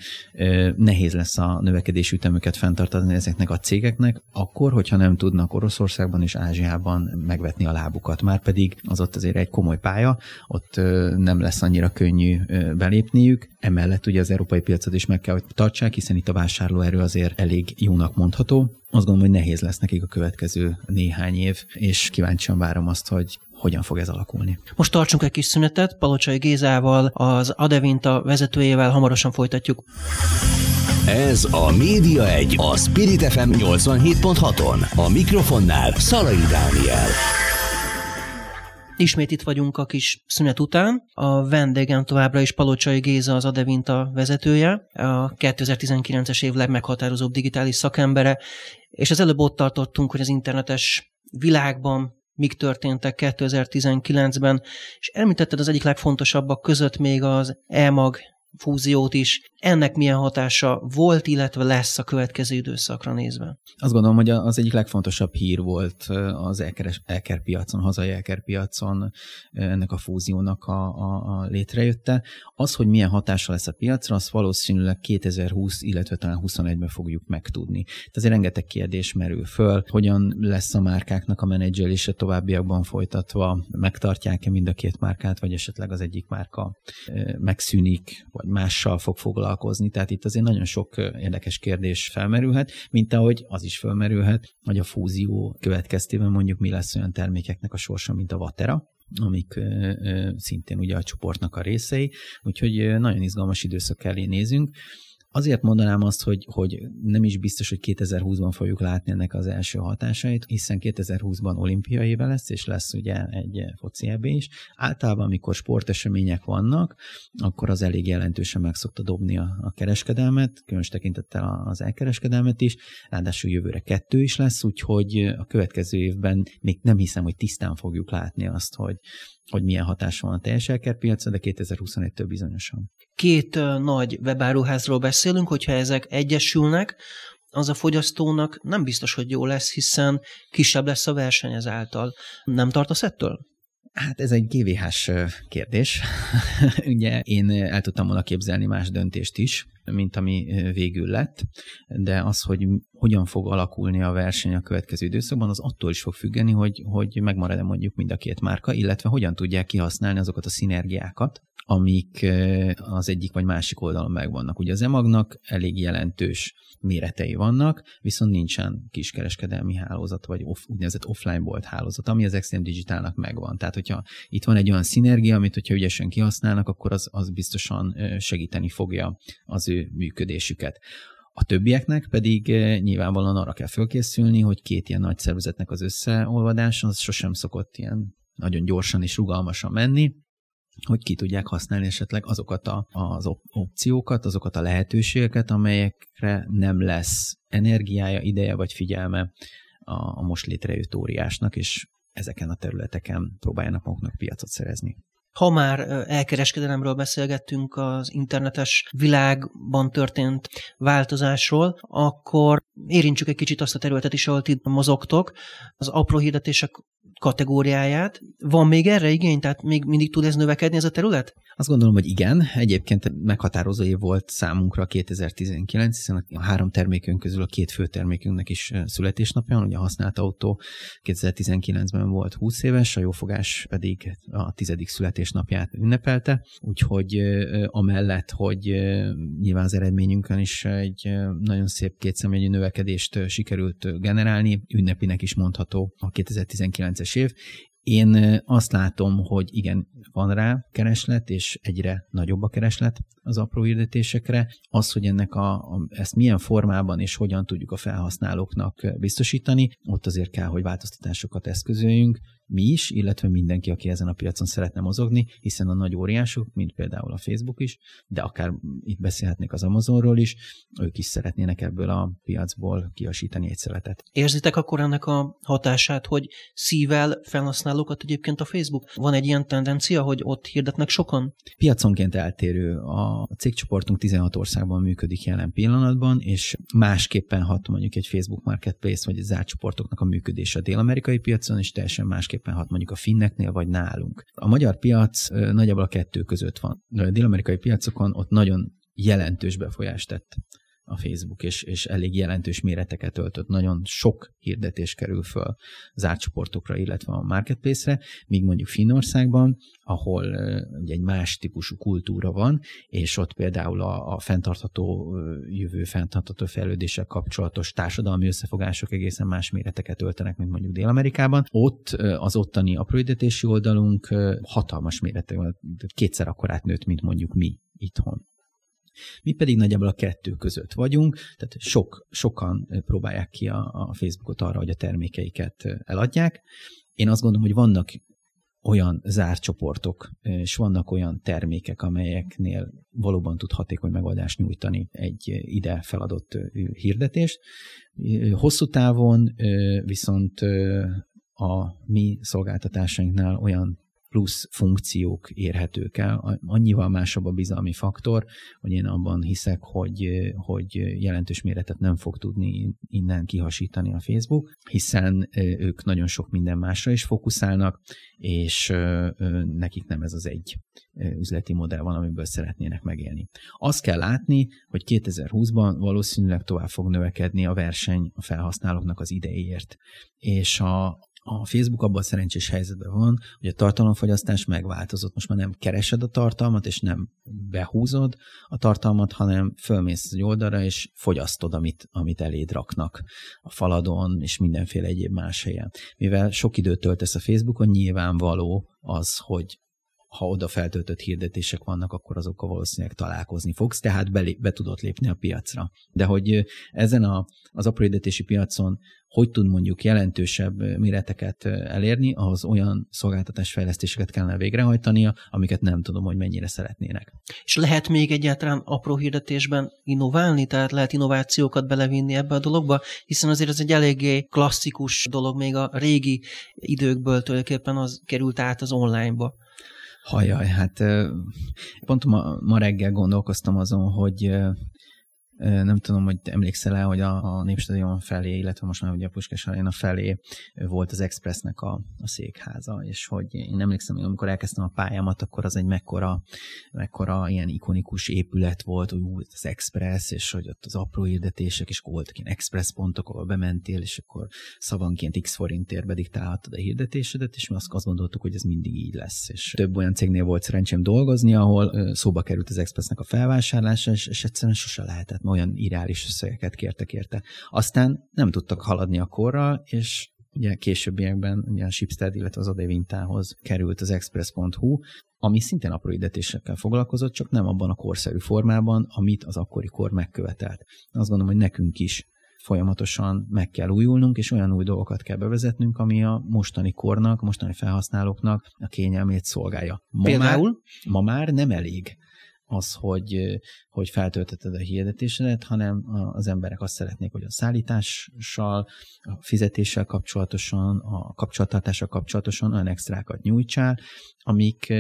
nehéz lesz a növekedési ütemüket fenntartani ezeknek a cégeknek, akkor, hogyha nem tudnak Oroszországban és Ázsiában megvetni a lábukat. Márpedig az ott azért egy komoly pálya, ott nem lesz annyira könnyű belépniük. Emellett ugye az európai piacot is meg kell, hogy tartsák, hiszen itt a vásárlóerő azért elég jónak mondható. azt gondolom, hogy nehéz lesz nekik a következő néhány év, és kíváncsian várom azt, hogy hogyan fog ez alakulni. Most tartsunk egy kis szünetet, Palocsai Gézával, az Adevinta vezetőjével hamarosan folytatjuk. Ez a Média egy, a Spirit ef em nyolcvanhét pont haton. A mikrofonnál Szalai Dániel. Ismét itt vagyunk a kis szünet után. A vendégem továbbra is Palocsai Géza, az Adevinta vezetője, a kétezer-tizenkilences év legmeghatározóbb digitális szakembere, és az előbb ott tartottunk, hogy az internetes világban mik történtek kétezer-tizenkilencben, és említetted az egyik legfontosabbak között még az e-mag fúziót is. Ennek milyen hatása volt, illetve lesz a következő időszakra nézve? Azt gondolom, hogy az egyik legfontosabb hír volt az elker piacon, hazai elker piacon ennek a fúziónak a, a, a létrejötte. Az, hogy milyen hatása lesz a piacra, azt valószínűleg kétezer-húsz, illetve talán huszonegyben fogjuk megtudni. Tehát azért rengeteg kérdés merül föl, hogyan lesz a márkáknak a menedzselése továbbiakban folytatva, megtartják-e mind a két márkát, vagy esetleg az egyik márka megszűnik, vagy mással fog foglalkozni. Tehát itt azért nagyon sok érdekes kérdés felmerülhet, mint ahogy az is felmerülhet, hogy a fúzió következtében mondjuk mi lesz olyan termékeknek a sorsa, mint a Vatera, amik ö, ö, szintén ugye a csoportnak a részei, úgyhogy nagyon izgalmas időszak elé nézünk. Azért mondanám azt, hogy, hogy nem is biztos, hogy kétezer-húszban fogjuk látni ennek az első hatásait, hiszen kétezer-húszban olimpiai éve lesz, és lesz ugye egy foci é bé is. Általában, amikor sportesemények vannak, akkor az elég jelentősen meg szokta dobni a, a kereskedelmet, különös tekintettel az elkereskedelmet is, ráadásul jövőre kettő is lesz, úgyhogy a következő évben még nem hiszem, hogy tisztán fogjuk látni azt, hogy hogy milyen hatása van a teljes elkerpiacra, de kétezer-huszonegytől bizonyosan. Két uh, nagy webáruházról beszélünk, hogyha ezek egyesülnek, az a fogyasztónak nem biztos, hogy jó lesz, hiszen kisebb lesz a verseny ezáltal. Nem tartasz ettől? Hát ez egy gé vé hás kérdés. Ugye én el tudtam volna képzelni más döntést is, mint ami végül lett, de az, hogy hogyan fog alakulni a verseny a következő időszakban, az attól is fog függeni, hogy, hogy megmarad-e mondjuk mind a két márka, illetve hogyan tudják kihasználni azokat a szinergiákat, amik az egyik vagy másik oldalon megvannak. Ugye az e-magnak elég jelentős méretei vannak, viszont nincsen kiskereskedelmi hálózat, vagy off, úgynevezett offline bolt hálózat, ami az Extreme Digitalnak megvan. Tehát, hogyha itt van egy olyan szinergia, amit hogyha ügyesen kihasználnak, akkor az, az biztosan segíteni fogja az ő működésüket. A többieknek pedig nyilvánvalóan arra kell fölkészülni, hogy két ilyen nagy szervezetnek az összeolvadása, az sosem szokott ilyen nagyon gyorsan és rugalmasan menni, hogy ki tudják használni esetleg azokat a, az op- opciókat, azokat a lehetőségeket, amelyekre nem lesz energiája, ideje vagy figyelme a, a most létrejött óriásnak, és ezeken a területeken próbáljanak maguknak piacot szerezni. Ha már elkereskedelemről beszélgettünk, az internetes világban történt változásról, akkor érintsük egy kicsit azt a területet is, ahol ti mozogtok, az apró hirdetések kategóriáját. Van még erre igény? Tehát még mindig tud ez növekedni, ez a terület? Azt gondolom, hogy igen. Egyébként meghatározó év volt számunkra kétezer-tizenkilenc, hiszen a három termékünk közül a két fő termékünknek is születésnapja van. Ugye a használt autó kétezer-tizenkilencben volt húsz éves, a jófogás pedig a tizedik születésnapját ünnepelte. Úgyhogy amellett, hogy nyilván az eredményünkön is egy nagyon szép kétszemélyi növekedést sikerült generálni, ünnepinek is mondható a kétezer-tizenkilences év. Én azt látom, hogy igen, van rá kereslet, és egyre nagyobb a kereslet az apró hirdetésekre. Az, hogy ennek a, a, ezt milyen formában és hogyan tudjuk a felhasználóknak biztosítani, ott azért kell, hogy változtatásokat eszközöljünk, mi is, illetve mindenki, aki ezen a piacon szeretne mozogni, hiszen a nagy óriások, mint például a Facebook is, de akár itt beszélhetnék az Amazonról is, ők is szeretnének ebből a piacból kiasítani egy szeletet. Érzitek akkor ennek a hatását, hogy szível felhasználókat egyébként a Facebook? Van egy ilyen tendencia, hogy ott hirdetnek sokan? Piaconként eltérő. A cégcsoportunk tizenhat országban működik jelen pillanatban, és másképpen hat mondjuk egy Facebook Marketplace vagy egy zárt csoportoknak a működése a dél-amerikai piacon, és teljesen másképpen hat mondjuk a finneknél vagy nálunk. A magyar piac nagyjából a kettő között van. A dél-amerikai piacokon ott nagyon jelentős befolyást tett a Facebook, és, és elég jelentős méreteket öltött. Nagyon sok hirdetés kerül föl zárt csoportokra, illetve a marketplace-re, míg mondjuk Finnországban, ahol ugye egy más típusú kultúra van, és ott például a, a fenntartható jövő, fenntartható fejlődéssel kapcsolatos társadalmi összefogások egészen más méreteket öltenek, mint mondjuk Dél-Amerikában. Ott az ottani apró-hirdetési oldalunk hatalmas méretek, kétszer akkorát nőtt, mint mondjuk mi itthon. Mi pedig nagyjából a kettő között vagyunk, tehát sok, sokan próbálják ki a, a Facebookot arra, hogy a termékeiket eladják. Én azt gondolom, hogy vannak olyan zárt csoportok, és vannak olyan termékek, amelyeknél valóban tud hatékony megoldást nyújtani egy ide feladott hirdetést. Hosszú távon viszont a mi szolgáltatásainknál olyan plusz funkciók érhetők el. Annyival másabb a bizalmi faktor, hogy én abban hiszek, hogy, hogy jelentős méretet nem fog tudni innen kihasítani a Facebook, hiszen ők nagyon sok minden másra is fókuszálnak, és nekik nem ez az egy üzleti modell van, amiből szeretnének megélni. Azt kell látni, hogy kétezer-húszban valószínűleg tovább fog növekedni a verseny a felhasználóknak az idejéért. És a A Facebook abban a szerencsés helyzetben van, hogy a tartalomfogyasztás megváltozott. Most már nem keresed a tartalmat, és nem behúzod a tartalmat, hanem fölmész egy oldalra, és fogyasztod, amit, amit eléd raknak a faladon, és mindenféle egyéb más helyen. Mivel sok időt töltesz a Facebookon, nyilvánvaló az, hogy ha oda feltöltött hirdetések vannak, akkor azokkal valószínűleg találkozni fogsz, tehát be, be tudod lépni a piacra. De hogy ezen a, az apró-hirdetési piacon hogy tud mondjuk jelentősebb méreteket elérni, ahhoz olyan szolgáltatásfejlesztéseket kellene végrehajtania, amiket nem tudom, hogy mennyire szeretnének. És lehet még egyáltalán apró hirdetésben innoválni, tehát lehet innovációkat belevinni ebbe a dologba, hiszen azért ez egy eléggé klasszikus dolog, még a régi időkből tulajdonképpen az került át az onlineba. Hajjaj, hát pont ma, ma reggel gondolkoztam azon, hogy nem tudom, hogy emlékszel-e, hogy a, a Népstadion felé, illetve most már ugye a Puskás Aréna felé volt az Expressnek a, a székháza, és hogy én emlékszem, hogy amikor elkezdtem a pályámat, akkor az egy mekkora, mekkora ilyen ikonikus épület volt, hogy ú, az Express, és hogy ott az apró hirdetések, és voltak ilyen Express pontok, ahol bementél, és akkor szavanként x forintért bediktálhattad a hirdetésedet, és mi azt, azt gondoltuk, hogy ez mindig így lesz. És több olyan cégnél volt szerencsém dolgozni, ahol szóba került az Expressnek a felvásárlása, és, és egyszerűen sose lehetett, olyan irreális összegeket kértek érte. Aztán nem tudtak haladni a korral, és ugye későbbiekben ugye a Schibsted, illetve az Adevintához került az express pont hu, ami szintén apró hirdetésekkel foglalkozott, csak nem abban a korszerű formában, amit az akkori kor megkövetelt. Azt gondolom, hogy nekünk is folyamatosan meg kell újulnunk, és olyan új dolgokat kell bevezetnünk, ami a mostani kornak, a mostani felhasználóknak a kényelmét szolgálja. Ma Például? Már, ma már nem elég az, hogy, hogy feltölteted a hirdetésedet, hanem az emberek azt szeretnék, hogy a szállítással, a fizetéssel kapcsolatosan, a kapcsolattartással kapcsolatosan olyan extrákat nyújtsál, amik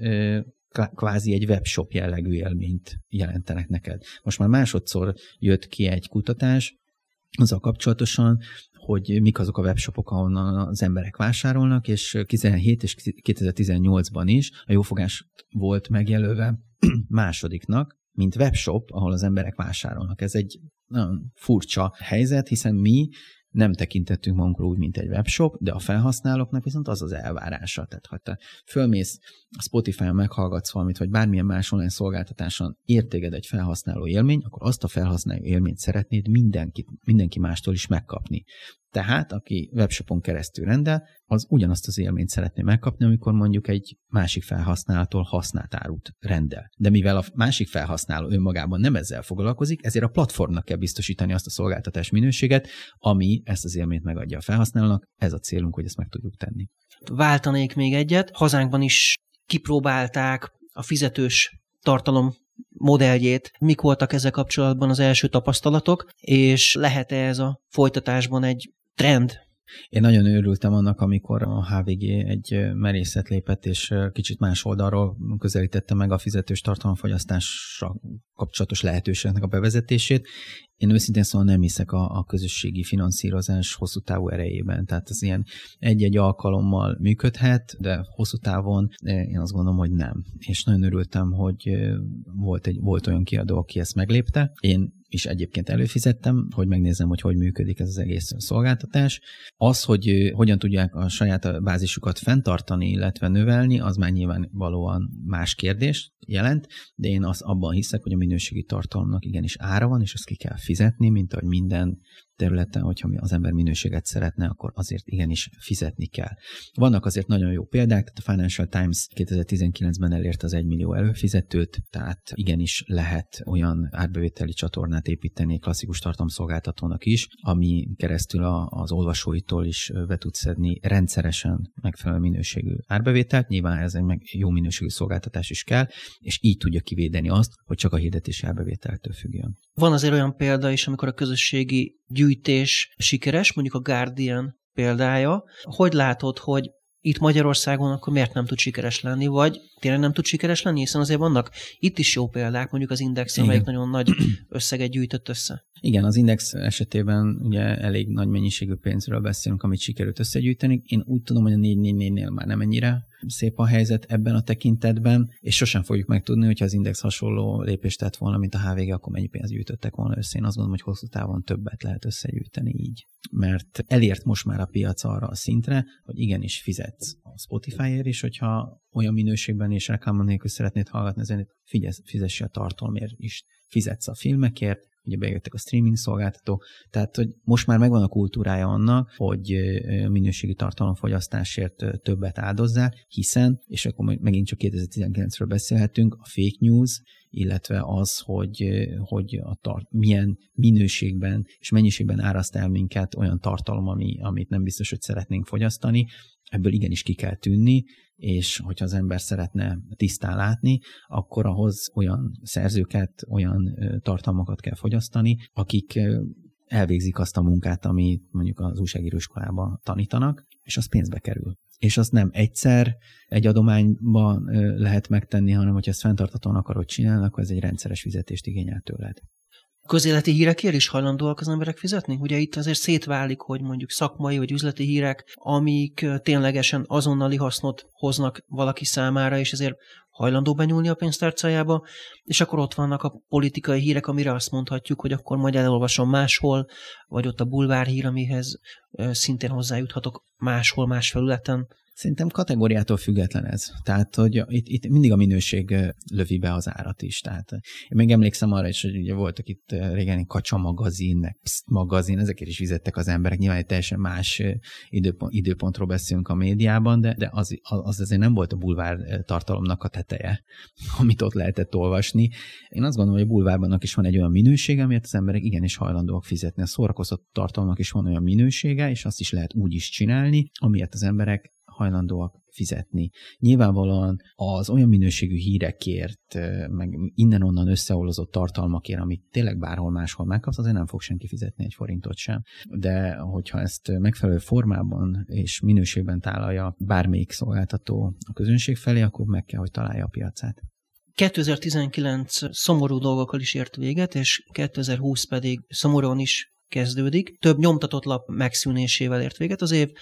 kvázi egy webshop jellegű élményt jelentenek neked. Most már másodszor jött ki egy kutatás azzal kapcsolatosan, hogy mik azok a webshopok, ahonnan az emberek vásárolnak, és kétezer-tizenhét és kétezer-tizennyolcban is a Jófogás volt megjelölve másodiknak, mint webshop, ahol az emberek vásárolnak. Ez egy nagyon furcsa helyzet, hiszen mi nem tekintettünk magunkról úgy, mint egy webshop, de a felhasználóknak viszont az az elvárása. Tehát, ha te fölmész a Spotify-on, meghallgatsz valamit, vagy bármilyen más online szolgáltatáson ér téged egy felhasználó élmény, akkor azt a felhasználó élményt szeretnéd mindenki, mindenki mástól is megkapni. Tehát, aki webshopon keresztül rendel, az ugyanazt az élményt szeretné megkapni, amikor mondjuk egy másik felhasználótól használt árut rendel. De mivel a másik felhasználó önmagában nem ezzel foglalkozik, ezért a platformnak kell biztosítani azt a szolgáltatás minőséget, ami ezt az élményt megadja a felhasználónak. Ez a célunk, hogy ezt meg tudjuk tenni. Váltanék még egyet. Hazánkban is kipróbálták a fizetős tartalom modelljét, mik voltak ezzel kapcsolatban az első tapasztalatok, és lehet-e ez a folytatásban egy trend? Én nagyon örültem annak, amikor a há vé gé egy merészet lépett, és kicsit más oldalról közelítette meg a fizetős tartalomfogyasztással kapcsolatos lehetőségnek a bevezetését. Én őszintén szóval nem hiszek a, a közösségi finanszírozás hosszú távú erejében. Tehát ez ilyen egy-egy alkalommal működhet, de hosszú távon én azt gondolom, hogy nem. És nagyon örültem, hogy volt, egy, volt olyan kiadó, aki ezt meglépte. Én is egyébként előfizettem, hogy megnézzem, hogy hogy működik ez az egész szolgáltatás. Az, hogy hogyan tudják a saját bázisukat fenntartani, illetve növelni, az már nyilvánvalóan más kérdést jelent, de én az abban hiszek, hogy a minőségi tartalomnak igenis ára van, és azt ki kell fizetni, mint ahogy minden területen, hogyha az ember minőséget szeretne, akkor azért igenis fizetni kell. Vannak azért nagyon jó példák, tehát a Financial Times kétezer-tizenkilencben elérte az egymillió előfizetőt, tehát igenis lehet olyan árbevételi csatornát építeni klasszikus tartalomszolgáltatónak is, ami keresztül a, az olvasóitól is be tud szedni rendszeresen megfelelő minőségű árbevételt, nyilván ez egy meg jó minőségű szolgáltatás is kell, és így tudja kivédeni azt, hogy csak a hirdetési árbevételtől függjön. Van azért olyan példa is, amikor a közösségi gyűjtés sikeres, mondjuk a Guardian példája. Hogy látod, hogy itt Magyarországon akkor miért nem tud sikeres lenni, vagy tényleg nem tud sikeres lenni, hiszen azért vannak itt is jó példák, mondjuk az Index, amelyik nagyon nagy összeget gyűjtött össze. Igen, az Index esetében ugye elég nagy mennyiségű pénzről beszélünk, amit sikerült összegyűjteni. Én úgy tudom, hogy a négy négy négynél már nem ennyire szép a helyzet ebben a tekintetben, és sosem fogjuk megtudni, hogyha az Index hasonló lépést tett volna, mint a há vé gé, akkor mennyi pénzt gyűjtöttek volna össze. Én azt gondolom, hogy hosszú távon többet lehet összegyűjteni így. Mert elért most már a piac arra a szintre, hogy igenis fizetsz a Spotifyért is, hogyha olyan minőségben és reklámon nélkül szeretnéd hallgatni zenét, fizessi a tartalomért is. Fizetsz a filmekért, ugye bejöttek a streaming szolgáltató, tehát hogy most már megvan a kultúrája annak, hogy minőségi tartalomfogyasztásért többet áldozzál, hiszen, és akkor megint csak kétezer-tizenkilencről beszélhetünk, a fake news, illetve az, hogy, hogy a tar- milyen minőségben és mennyiségben áraszt el minket olyan tartalom, ami, amit nem biztos, hogy szeretnénk fogyasztani, ebből igenis ki kell tűnni, és hogyha az ember szeretne tisztán látni, akkor ahhoz olyan szerzőket, olyan tartalmakat kell fogyasztani, akik elvégzik azt a munkát, amit mondjuk az újságíróiskolában tanítanak, és az pénzbe kerül. És azt nem egyszer egy adományban lehet megtenni, hanem hogyha ezt fenntarthatóan akarod csinálni, akkor ez egy rendszeres fizetést igényel tőled. Közéleti hírekért is hajlandóak az emberek fizetni? Ugye itt azért szétválik, hogy mondjuk szakmai vagy üzleti hírek, amik ténylegesen azonnali hasznot hoznak valaki számára, és ezért hajlandó benyúlni a pénztárcájába, és akkor ott vannak a politikai hírek, amire azt mondhatjuk, hogy akkor majd elolvasom máshol, vagy ott a bulvárhír, amihez szintén hozzájuthatok máshol, más felületen. Szerintem kategóriától független ez. Tehát, hogy itt, itt mindig a minőség lövi be az árat is. Tehát én még emlékszem arra is, hogy ugye voltak itt régen Kacsa magazin, meg Pszt magazin, ezekért is fizettek az emberek. Nyilván egy teljesen más időpont, időpontról beszélünk a médiában, de, de az, az azért nem volt a bulvár tartalomnak a teteje, amit ott lehetett olvasni. Én azt gondolom, hogy a bulvárbannak is van egy olyan minősége, amit az emberek igenis hajlandóak fizetni. A szórakoztató tartalomnak is van olyan minősége, és azt is lehet úgy is csinálni, amiért az emberek hajlandóak fizetni. Nyilvánvalóan az olyan minőségű hírekért, meg innen-onnan összeollozott tartalmakért, amit tényleg bárhol máshol megkapsz, azért nem fog senki fizetni egy forintot sem. De hogyha ezt megfelelő formában és minőségben tálalja bármelyik szolgáltató a közönség felé, akkor meg kell, hogy találja a piacát. kétezer-tizenkilenc szomorú dolgokkal is ért véget, és kétezer-húsz pedig szomorúan is kezdődik. Több nyomtatott lap megszűnésével ért véget az év,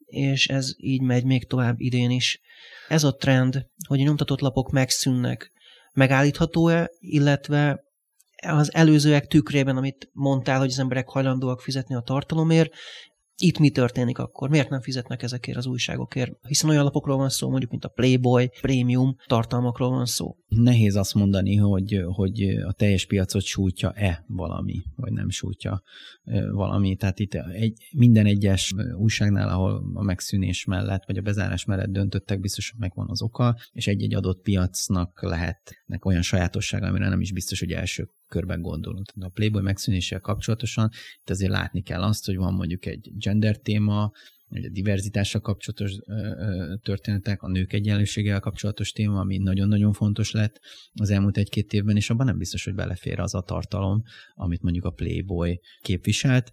és ez így megy még tovább idén is. Ez a trend, hogy a nyomtatott lapok megszűnnek, megállítható-e, illetve az előzőek tükrében, amit mondtál, hogy az emberek hajlandóak fizetni a tartalomért, itt mi történik akkor? Miért nem fizetnek ezekért az újságokért? Hiszen olyan lapokról van szó, mondjuk, mint a Playboy, prémium tartalmakról van szó. Nehéz azt mondani, hogy, hogy a teljes piacot sújtja-e valami, vagy nem sújtja valami. Tehát itt egy, minden egyes újságnál, ahol a megszűnés mellett, vagy a bezárás mellett döntöttek, biztosan megvan az oka, és egy-egy adott piacnak lehetnek olyan sajátossága, amire nem is biztos, hogy első körben gondolunk. A Playboy megszűnéssel kapcsolatosan itt azért látni kell azt, hogy van mondjuk egy gender téma, a diverzitással kapcsolatos történetek, a nők egyenlőségével kapcsolatos téma, ami nagyon-nagyon fontos lett az elmúlt egy-két évben, és abban nem biztos, hogy belefér az a tartalom, amit mondjuk a Playboy képviselt.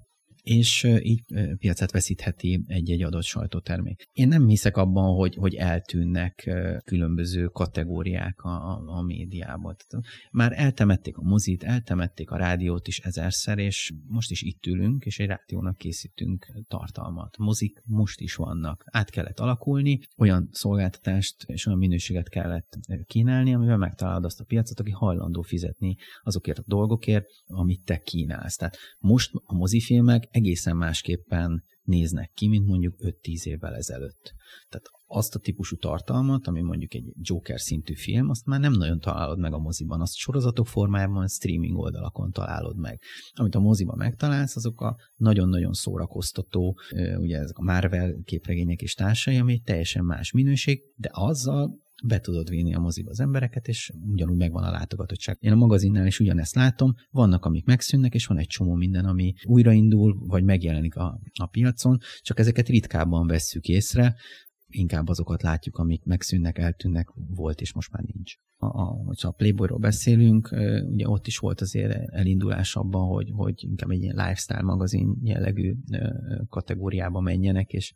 és így piacát veszítheti egy-egy adott sajtótermék. Én nem hiszek abban, hogy, hogy eltűnnek különböző kategóriák a, a, a médiában. Már eltemették a mozit, eltemették a rádiót is ezerszer, és most is itt ülünk, és egy rádiónak készítünk tartalmat. Mozik most is vannak. Át kellett alakulni, olyan szolgáltatást és olyan minőséget kellett kínálni, amivel megtalálod azt a piacot, aki hajlandó fizetni azokért a dolgokért, amit te kínálsz. Tehát most a mozifilmek egészen másképpen néznek ki, mint mondjuk öt-tíz évvel ezelőtt. Tehát azt a típusú tartalmat, ami mondjuk egy Joker szintű film, azt már nem nagyon találod meg a moziban. Azt sorozatok formájában, streaming oldalakon találod meg. Amit a moziban megtalálsz, azok a nagyon-nagyon szórakoztató, ugye ezek a Marvel képregények és társai, ami egy teljesen más minőség, de azzal be tudod vinni a moziba az embereket, és ugyanúgy megvan a látogatottság. Én a magazinnál is ugyanezt látom, vannak, amik megszűnnek, és van egy csomó minden, ami újraindul, vagy megjelenik a, a piacon, csak ezeket ritkábban vesszük észre, inkább azokat látjuk, amik megszűnnek, eltűnnek, volt, és most már nincs. A, a, hogyha a Playboyról beszélünk, ugye ott is volt azért elindulás abban, hogy, hogy inkább egy ilyen lifestyle magazin jellegű kategóriába menjenek, és,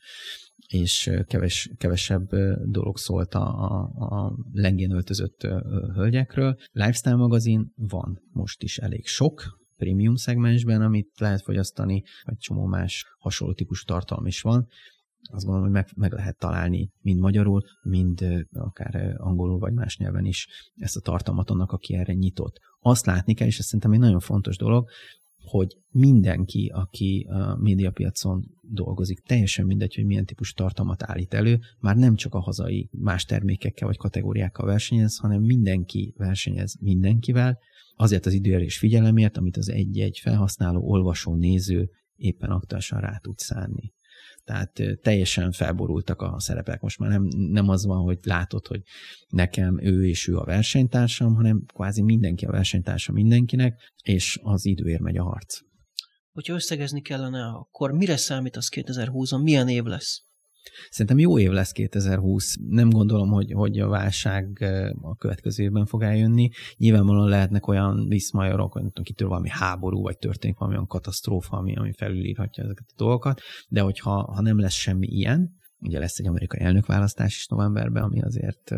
és keves, kevesebb dolog szólt a, a, a lengén öltözött hölgyekről. Lifestyle magazin van most is elég sok, prémium szegmensben, amit lehet fogyasztani, vagy csomó más hasonló típusú tartalom is van. Azt gondolom, hogy meg, meg lehet találni mind magyarul, mind akár angolul, vagy más nyelven is ezt a tartalmat annak, aki erre nyitott. Azt látni kell, és ez szerintem egy nagyon fontos dolog, hogy mindenki, aki a médiapiacon dolgozik, teljesen mindegy, hogy milyen típusú tartalmat állít elő, már nem csak a hazai más termékekkel vagy kategóriákkal versenyez, hanem mindenki versenyez mindenkivel, azért az időért és figyelemért, amit az egy-egy felhasználó, olvasó, néző éppen aktuálisan rá tud szánni. Tehát teljesen felborultak a szerepek. Most már nem, nem az van, hogy látod, hogy nekem ő és ő a versenytársam, hanem kvázi mindenki a versenytársa mindenkinek, és az időért megy a harc. Hogyha összegezni kellene, akkor mire számítasz kétezer-húszon? Milyen év lesz? Szerintem jó év lesz kétezer-húsz. Nem gondolom, hogy, hogy a válság a következő évben fog eljönni. Nyilvánvalóan lehetnek olyan viszmajorok, akitől valami háború, vagy történik valami olyan katasztrófa, ami, ami felülírhatja ezeket a dolgokat, de hogyha ha nem lesz semmi ilyen, ugye lesz egy amerikai elnökválasztás is novemberben, ami azért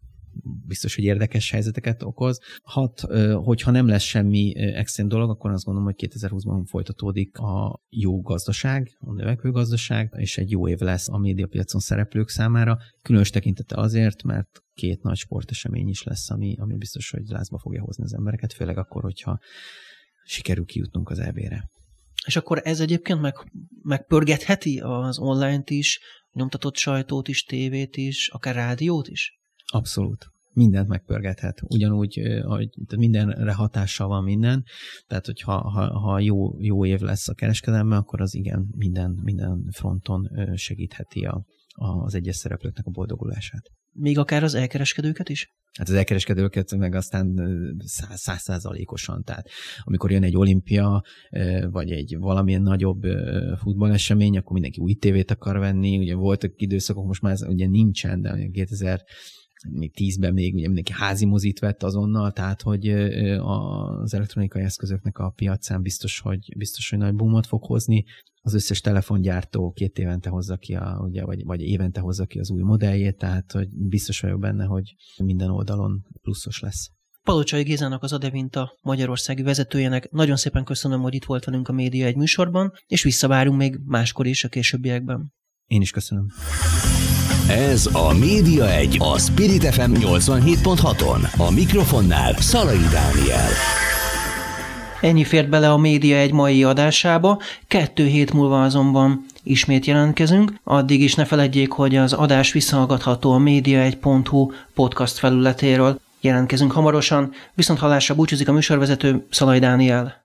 biztos, hogy érdekes helyzeteket okoz. Hat, hogyha nem lesz semmi extrém dolog, akkor azt gondolom, hogy kétezer-húszban folytatódik a jó gazdaság, a növekvő gazdaság, és egy jó év lesz a médiapiacon szereplők számára, különös tekintettel azért, mert két nagy sportesemény is lesz, ami, ami biztos, hogy lázba fogja hozni az embereket, főleg akkor, hogyha sikerül kijutnunk az é bé-re. És akkor ez egyébként meg, megpörgetheti az online-t is, nyomtatott sajtót is, tévét is, akár rádiót is? Abszolút. Mindent megpörgethet. Ugyanúgy, hogy mindenre hatással van minden, tehát hogyha ha, ha jó, jó év lesz a kereskedelme, akkor az igen, minden, minden fronton segítheti a, az egyes szereplőknek a boldogulását. Még akár az elkereskedőket is? Hát az elkereskedőket meg aztán százszázalékosan. Tehát amikor jön egy olimpia, vagy egy valamilyen nagyobb futballesemény, akkor mindenki új tévét akar venni. Ugye voltak időszakok, most már ez ugye nincsen, de kétezer-tízben még ugye mindenki házi mozit vett azonnal, tehát hogy az elektronikai eszközöknek a piacán biztos, hogy, biztos, hogy nagy boomot fog hozni. Az összes telefongyártó két évente hozza ki, a, ugye, vagy, vagy évente hozza ki az új modelljét, tehát hogy biztos vagyok benne, hogy minden oldalon pluszos lesz. Palocsai Gézának, az Adevinta magyarországi vezetőjének nagyon szépen köszönöm, hogy itt volt velünk a Média egy műsorban, és visszavárunk még máskor is a későbbiekben. Én is köszönöm. Ez a Média egy, a Spirit ef em nyolcvanhét pont haton. A mikrofonnál Szalai Dániel. Ennyi fért bele a Média egy mai adásába, kettő hét múlva azonban ismét jelentkezünk. Addig is ne feledjék, hogy az adás visszahallgatható a média egy pont hu podcast felületéről. Jelentkezünk hamarosan, viszont hallásra búcsúzik a műsorvezető, Szalai Dániel.